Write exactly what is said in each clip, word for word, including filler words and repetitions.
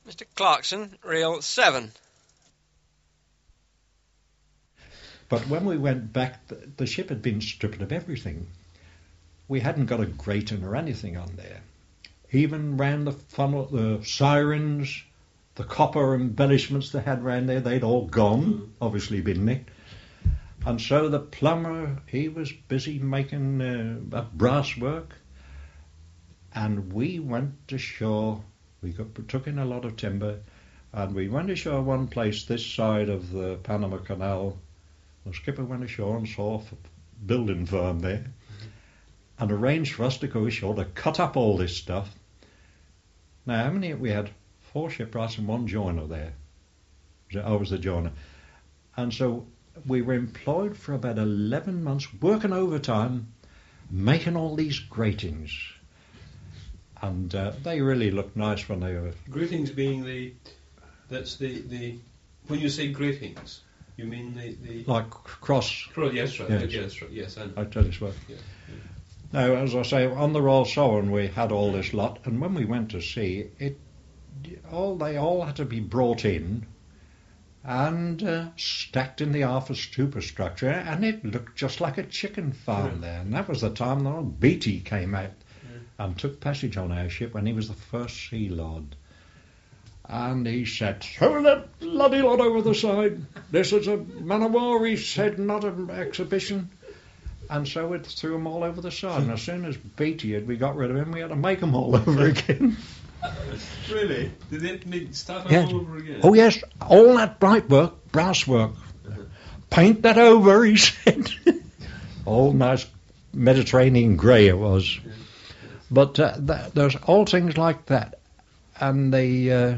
Mister Clarkson, reel seven. But when we went back, the, the ship had been stripped of everything. We hadn't got a grating or anything on there. Even round the funnel, the sirens, the copper embellishments they had round there, they'd all gone, obviously been nicked. And so the plumber, he was busy making uh, brass work. And we went ashore. We got, took in a lot of timber, and we went ashore one place this side of the Panama Canal. The skipper went ashore and saw a building firm there, mm-hmm. and arranged for us to go ashore to cut up all this stuff. Now, how many? We had four shipwrights and one joiner there. I was the joiner. And so we were employed for about eleven months, working overtime, making all these gratings. And uh, they really looked nice when they were... Gratings being the... That's the... the when you say gratings, you mean the... the like cross... Cross, yes, right. Yes, yes, right, yes and I tell you what. Yeah, yeah. Now, as I say, on the Royal Sovereign we had all this lot, and when we went to sea, it all they all had to be brought in and uh, stacked in the aft superstructure, and it looked just like a chicken farm yeah. there. And that was the time the old Beatty came out and took passage on our ship when he was the first Sea Lord. And he said, "Throw that bloody lot over the side. This is a man of war," he said, "not an exhibition." And so it threw them all over the side. And as soon as Beatty had, we got rid of him, we had to make them all over again. Really? Did they make, start them yeah. all over again? Oh yes, all that bright work, brass work. Uh-huh. Paint that over, he said. All nice Mediterranean grey it was. Yeah. But uh, th- there's all things like that. And they, uh,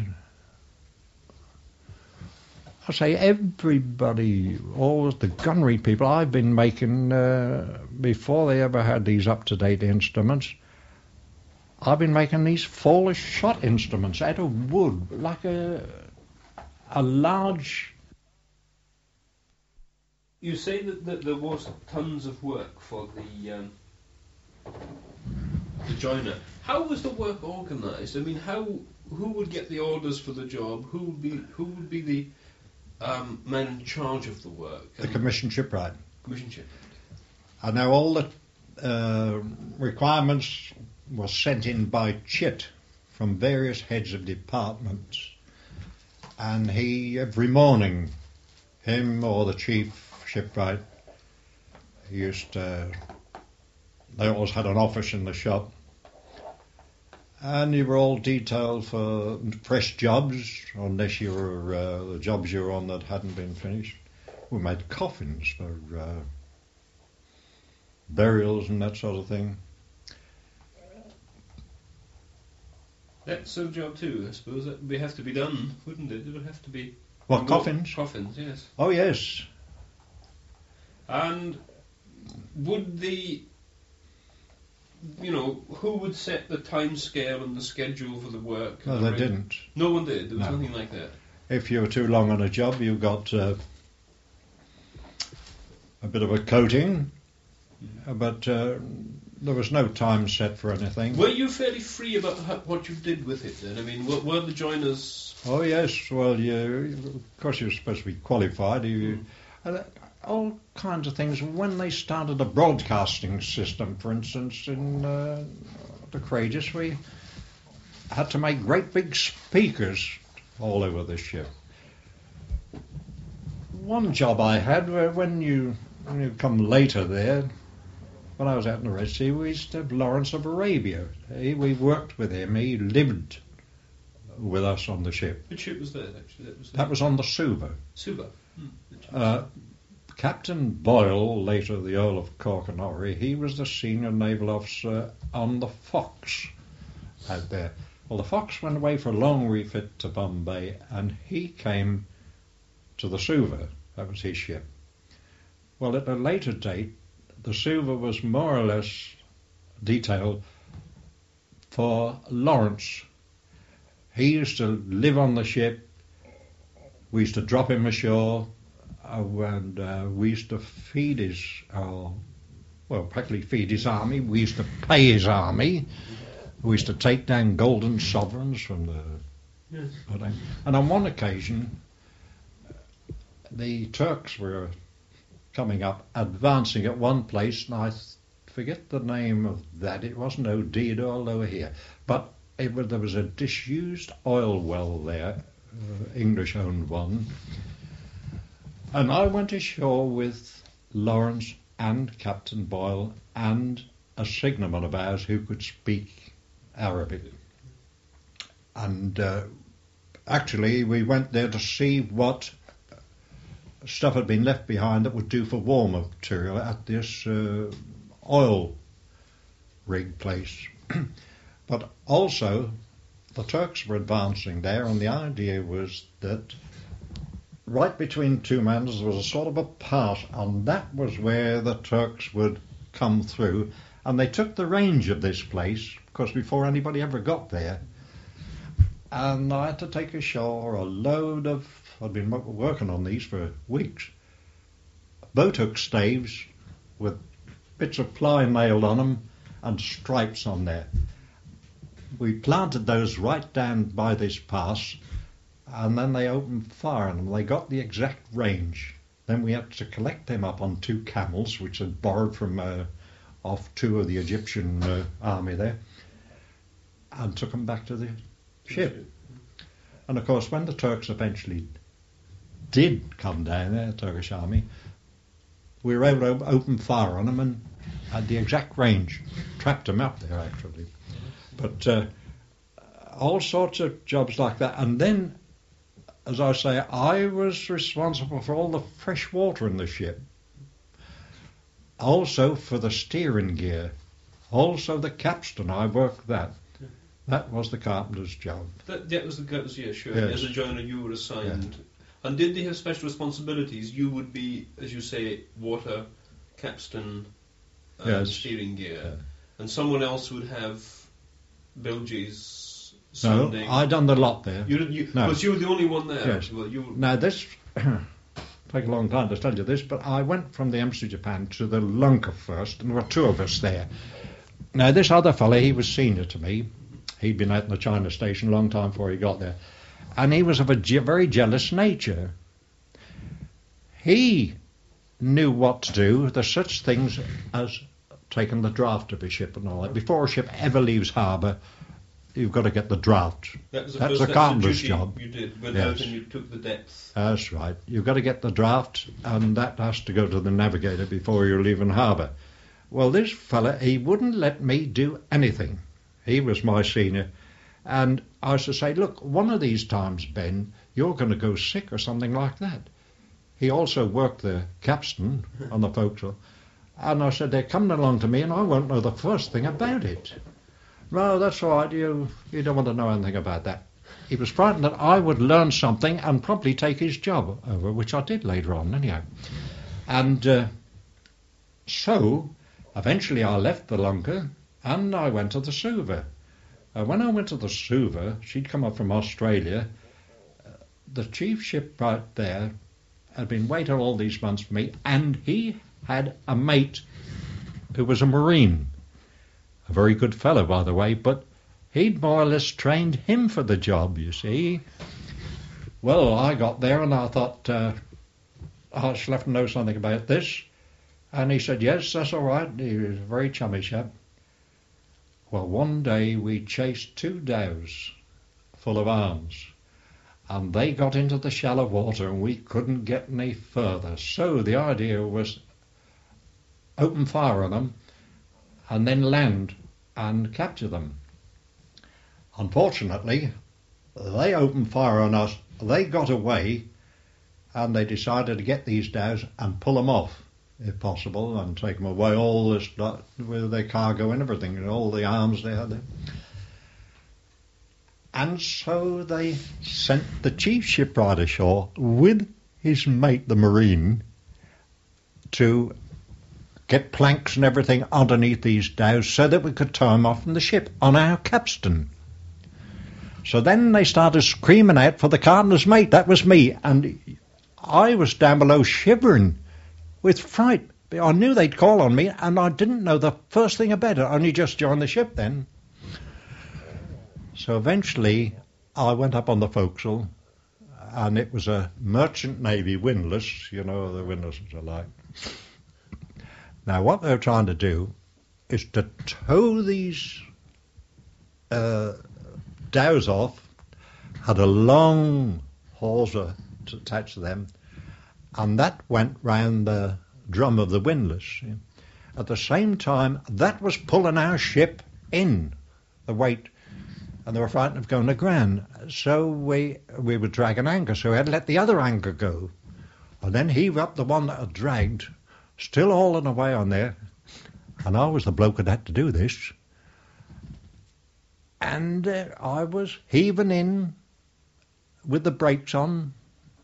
I say everybody, all the gunnery people I've been making, uh, before they ever had these up-to-date instruments, I've been making these fallish shot instruments out of wood, like a, a large... You say that, that there was tons of work for the... Um The joiner. How was the work organised? I mean, how who would get the orders for the job? Who would be who would be the um, man in charge of the work? The commissioned shipwright. Commissioned shipwright. And now all the uh, requirements were sent in by Chit from various heads of departments, and he every morning, him or the chief shipwright, he used to. They always had an office in the shop, and you were all detailed for fresh jobs, unless you were uh, the jobs you were on that hadn't been finished. We made coffins for uh, burials and that sort of thing. That's a job too, I suppose. That would have to be done, wouldn't it? It would have to be... What, coffins? Coffins, yes. Oh, yes. And would the... You know, who would set the time scale and the schedule for the work? No, the they rate? didn't. No one did. There was No. nothing like that. If you were too long on a job, you got uh, a bit of a coating, mm. but uh, there was no time set for anything. Were you fairly free about how, what you did with it then? I mean, were, were the joiners... Oh, yes. Well, you, of course, you're supposed to be qualified. You, mm. uh, all kinds of things. When they started a broadcasting system, for instance, in uh, the Courageous, we had to make great big speakers all over the ship. One job I had, when you, when you come later there, when I was out in the Red Sea, we used to have Lawrence of Arabia. He, we worked with him. He lived with us on the ship. Which ship was that, actually? That was, that was on the Suva. Suva. Hmm. Uh, Captain Boyle, later the Earl of Cork-and-Orry, he was the senior naval officer on the Fox out there. Well, the Fox went away for a long refit to Bombay, and he came to the Suva. That was his ship. Well, at a later date, the Suva was more or less detailed for Lawrence. He used to live on the ship. We used to drop him ashore. Uh, and uh, we used to feed his, uh, well, practically feed his army. We used to pay his army. We used to take down golden sovereigns from the Yes. But, um, and on one occasion, the Turks were coming up, advancing at one place, and I th- forget the name of that. It wasn't Odeda or Lower here, but it was, there was a disused oil well there, uh, English-owned one, and I went ashore with Lawrence and Captain Boyle and a signalman of ours who could speak Arabic. And uh, actually we went there to see what stuff had been left behind that would do for war material at this uh, oil rig place. But also the Turks were advancing there, and the idea was that right between two mountains there was a sort of a pass, and that was where the Turks would come through, and they took the range of this place, because before anybody ever got there. And I had to take ashore a load of, I'd been working on these for weeks, boat hook staves with bits of ply nailed on them and stripes on there. We planted those right down by this pass, and then they opened fire on them. They got the exact range. Then we had to collect them up on two camels, which had borrowed from uh, off two of the Egyptian uh, army there, and took them back to the ship. And of course, when the Turks eventually did come down there, the Turkish army, we were able to open fire on them and had the exact range, trapped them up there actually. But uh, all sorts of jobs like that. And then, as I say, I was responsible for all the fresh water in the ship, also for the steering gear, also the capstan. I worked that. That was the carpenter's job. That, that was the carpenter's, yeah, sure. Yes. As a joiner, you were assigned. Yeah. And did they have special responsibilities? You would be, as you say, water, capstan, and Yes. steering gear. Yeah. And someone else would have bilges, No, sanding. I done the lot there. You didn't. You, No. Was you the only one there? Yes. Well, you. Were, Now this take a long time to tell you this, but I went from the Embassy Japan to the Lunker first, and there were two of us there. Now this other fella, he was senior to me. He'd been out in the China station a long time before he got there, and he was of a je- very jealous nature. He knew what to do. There's such things as taking the draft of a ship and all that. Before a ship ever leaves harbour, you've got to get the draft. that was the That's first, a that's carpenter's duty job. You did. Went Yes. out and you took the depth. That's right. You've got to get the draft, and that has to go to the navigator before you're leaving harbour. Well, this fella, he wouldn't let me do anything. He was my senior. And I used to say, look, one of these times, Ben, you're going to go sick or something like that. He also worked the capstan on the forecastle. And I said, they're coming along to me and I won't know the first thing about it. No, that's all right. You, you don't want to know anything about that. He was frightened that I would learn something and probably take his job over, which I did later on anyhow. And uh, so, eventually I left the Lunker and I went to the Suva. Uh, when I went to the Suva, she'd come up from Australia. Uh, the chief shipwright there had been waiting all these months for me, and he had a mate who was a Marine. A very good fellow, by the way, but he'd more or less trained him for the job, you see. Well, I got there and I thought, uh, I shall have to know something about this. And he said, yes, that's all right. He was a very chummy chap. Well, one day we chased two dhows full of arms, and they got into the shallow water and we couldn't get any further. So the idea was open fire on them and then land and capture them. Unfortunately, they opened fire on us, they got away, and they decided to get these dhows and pull them off, if possible, and take them away, all this, with their cargo and everything, and all the arms they had there. And so they sent the chief shipwright ashore with his mate, the Marine, to get planks and everything underneath these dhows so that we could tow them off from the ship on our capstan. So then they started screaming out for the carpenter's mate. That was me, and I was down below shivering with fright. I knew they'd call on me, and I didn't know the first thing about it. I only just joined the ship then. So eventually I went up on the forecastle, and it was a merchant navy windlass. You know what the windlasses are like. Now, what they were trying to do is to tow these uh, dhows off, had a long hawser attached to them, and that went round the drum of the windlass. At the same time, that was pulling our ship in, the weight, and they were frightened of going aground. So we we were dragging anchor, so we had to let the other anchor go, and then heave up the one that had dragged, still hauling away on there, and I was the bloke that had to do this, and uh, I was heaving in with the brakes on.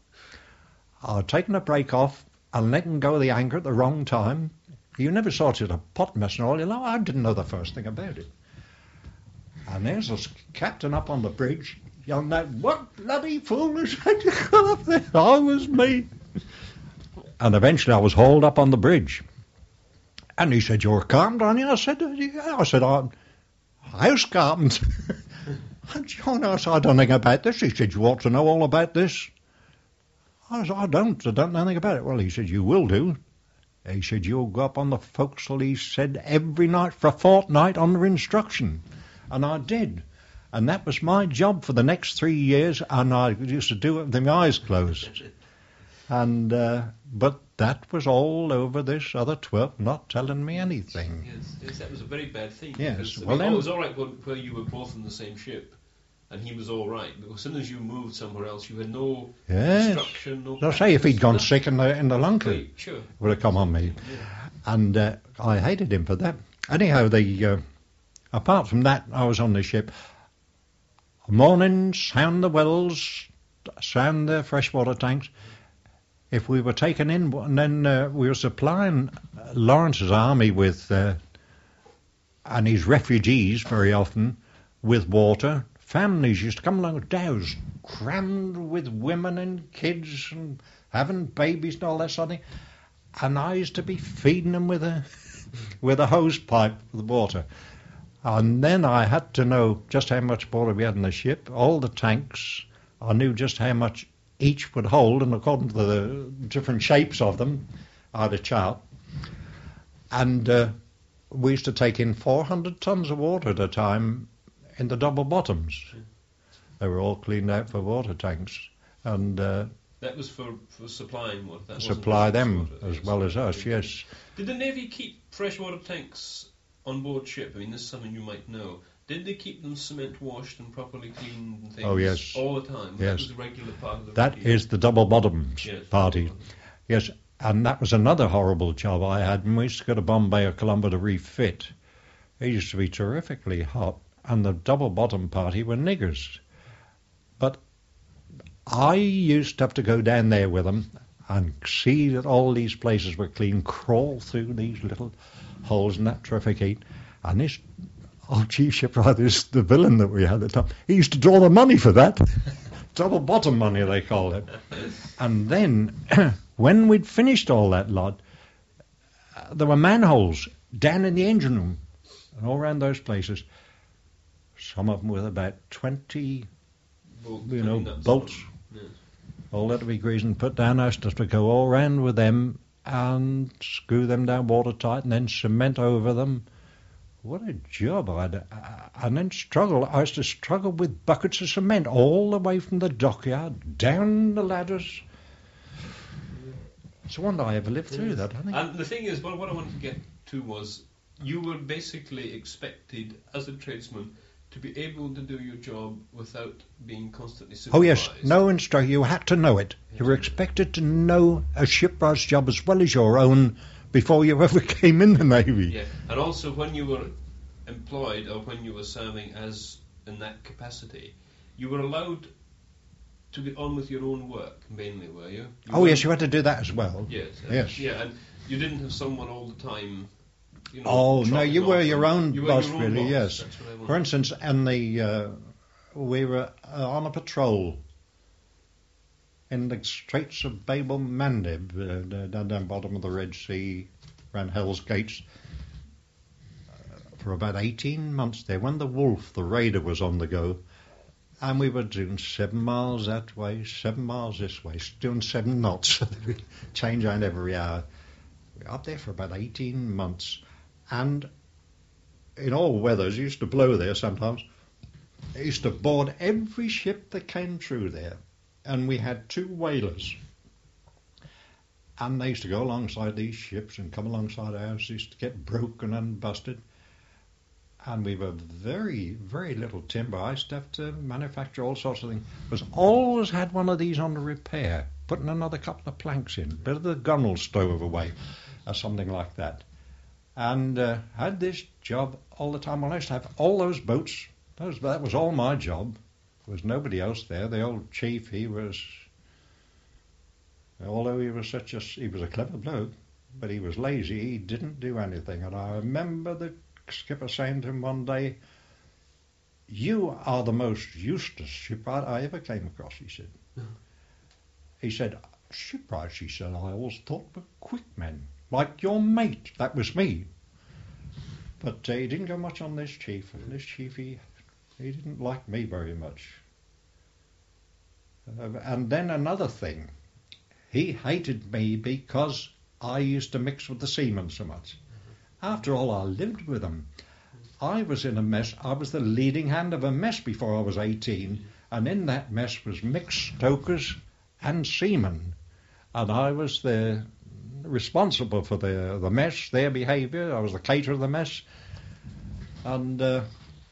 I'd taken the brake off and letting go of the anchor at the wrong time. You never saw it as a pot mess and all, you know. I didn't know the first thing about it. And there's this captain up on the bridge yelling out, "What bloody fool has had you come up there?" I was me. And eventually I was hauled up on the bridge. And he said, "You're a carpenter, aren't you?" I said, "Yeah." I said, "I'm house carpenter." And John asked, "I don't know anything about this." He said, "You ought to know all about this." I said, "I don't. I don't know anything about it." Well, he said, "You will do." He said, "You'll go up on the forecastle," he said, "every night for a fortnight under instruction." And I did. And that was my job for the next three years, and I used to do it with my eyes closed. And uh, but that was all over this other twerp not telling me anything. Yes, yes, that was a very bad thing. Yes, because, well I mean, then- it was all right when, where you were both in the same ship, and he was all right. But as soon as you moved somewhere else, you had no Yes. instruction, no. They'll say if he'd gone practice, sick in the in the lunker, nothing. Sure. it would have come on me. Yeah. And uh, I hated him for that. Anyhow, the uh, apart from that, I was on the ship. Morning, sound the wells, sound the freshwater tanks. If we were taken in, and then uh, we were supplying Lawrence's army with, uh, and his refugees very often, with water. Families used to come along with dhows, crammed with women and kids and having babies and all that sort of thing. And I used to be feeding them with a with a hose pipe with water. And then I had to know just how much water we had in the ship, all the tanks. I knew just how much each would hold, and according to the different shapes of them, I had a chart. And uh, we used to take in four hundred tons of water at a time in the double bottoms. They were all cleaned out for water tanks. And uh, That was for, for supplying water. That supply wasn't them freshwater, as yes. well as us, yes. Did the Navy keep freshwater tanks on board ship? I mean, this is something you might know. Did they keep them cement washed and properly cleaned and things Oh, yes. all the time? That Yes. was a regular part of the That routine. is the double bottoms Yes. party. Yes, and that was another horrible job I had. When we used to go to Bombay or Colombo to refit, it used to be terrifically hot, and the double bottom party were niggers. But I used to have to go down there with them and see that all these places were clean, crawl through these little holes in that terrific heat. And this old chief shipwright, this the villain that we had at the time, he used to draw the money for that. Double bottom money, they called it. And then, when we'd finished all that lot, uh, there were manholes down in the engine room and all around those places. Some of them with about twenty, Bolt- you I know, mean, that's bolts. sort of- yes. all that to be greased and put down. I used to have to go all round with them and screw them down watertight and then cement over them. What a job I had. Uh, And then struggle. I used to struggle with buckets of cement all the way from the dockyard down the ladders. It's a wonder I ever lived through that, I think. And the thing is, well, what I wanted to get to was you were basically expected as a tradesman to be able to do your job without being constantly supervised. Oh, yes, no instruction. You had to know it. You were expected to know a shipwright's job as well as your own before you ever came in the Navy. Yeah, and also when you were employed or when you were serving as in that capacity, you were allowed to get on with your own work, mainly, were you? you Oh, weren't- yes, you had to do that as well. Yes. uh, Yes. Yeah, and you didn't have someone all the time. You know, Oh, no, trotting you were off your and- own you were boss, your own really, boss. yes. That's what I For wanted. instance, and the uh, we were uh, on a patrol in the Straits of Bab el Mandeb, uh, down down bottom of the Red Sea, around Hell's Gates, uh, for about eighteen months there. When the Wolf, the raider, was on the go, And we were doing seven miles that way, seven miles this way, doing seven knots. Change out every hour. We were up there for about eighteen months. And in all weathers, it used to blow there sometimes. It used to board every ship that came through there. And we had two whalers. And they used to go alongside these ships and come alongside ours, used to get broken and busted. And we were very, very little timber. I used to have to manufacture all sorts of things. But always had one of these on the repair, putting another couple of planks in, bit of the gunwale stove away, or something like that. And uh, had this job all the time. Well, I used to have all those boats. Those, that was all my job. There was nobody else there. The old chief, he was, although he was such a, he was a clever bloke, but he was lazy. He didn't do anything. And I remember the skipper saying to him one day, "You are the most useless shipwright I ever came across," he said. Mm. He said, "Shipwrights," he said, "I always thought were quick men, like your mate." That was me. But uh, he didn't go much on this chief. And this chief, he, he didn't like me very much. Uh, and then another thing, he hated me because I used to mix with the seamen so much. After all, I lived with them. I was in a mess. I was the leading hand of a mess before I was eighteen, and in that mess was mixed stokers and seamen, and I was the responsible for the the mess, their behaviour. I was the caterer of the mess, and uh,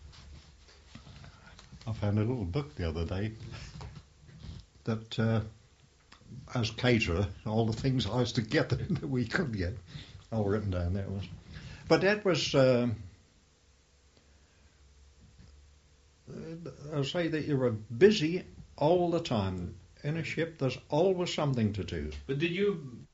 I found a little book the other day that, uh, as caterer, all the things I used to get that we couldn't get, all written down there was. But that was, uh, I'll say that you were busy all the time. In a ship, there's always something to do. But did you